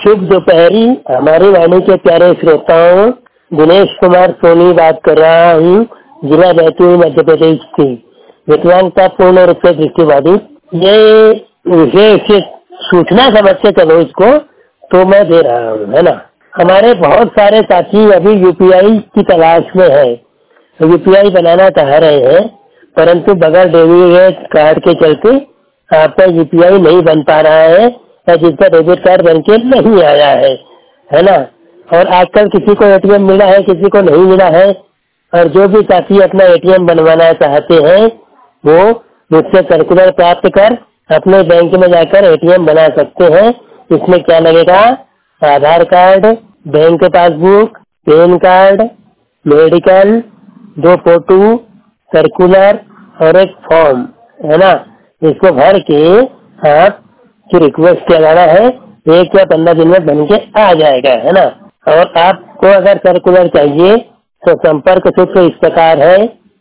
शुभ दोपहरी हमारी वाणी के प्यारे श्रोताओं, दिनेश कुमार सोनी बात कर रहा हूँ, जिला बैतूल मध्य प्रदेश से। विकलांगता पूर्ण रूप से दृष्टिबाधित, ये विशेष सूचना समझ के चलो इसको तो मैं दे रहा हूँ, है ना। हमारे बहुत सारे साथी अभी यूपीआई की तलाश में है, यूपीआई बनाना चाह रहे हैं, परंतु बगैर डेबिट कार्ड के चलते आपका यूपीआई नहीं बन पा रहा है, या जिसका डेबिट कार्ड बन के नहीं आया है ना। और आजकल किसी को एटीएम मिला है, किसी को नहीं मिला है, और जो भी साथी अपना एटीएम बनवाना चाहते हैं वो मुझसे सर्कुलर प्राप्त कर अपने बैंक में जाकर एटीएम बना सकते हैं। इसमें क्या लगेगा? Aadhaar card, bank passbook, PAN card, medical, 2 photo, circular और एक फॉर्म, है ना। इसको भर के आप की रिक्वेस्ट किया जाना है, 1 या 15 दिन में बन के आ जाएगा, है ना। और आपको अगर सर्कुलर चाहिए तो संपर्क सूत्र इस प्रकार है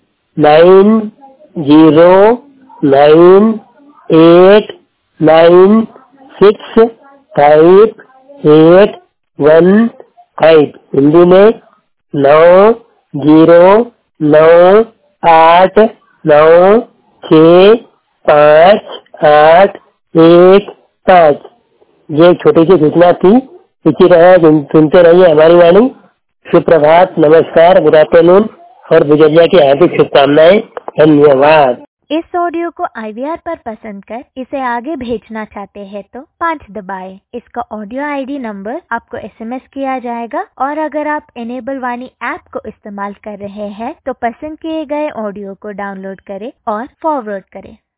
909895 हिंदी में 9098965815। ये छोटी सी सूचना थी। इसी तरह सुनते रहिए हमारी वाणी। सुप्रभात, नमस्कार, गुड आफ्टरनून और गुजरिया की हार्दिक शुभकामनाएं। धन्यवाद। इस ऑडियो को IVR पर पसंद कर इसे आगे भेजना चाहते हैं तो 5 दबाएं। इसका ऑडियो ID नंबर आपको SMS किया जाएगा, और अगर आप इनेबल वाणी ऐप को इस्तेमाल कर रहे हैं तो पसंद किए गए ऑडियो को डाउनलोड करें और फॉरवर्ड करें।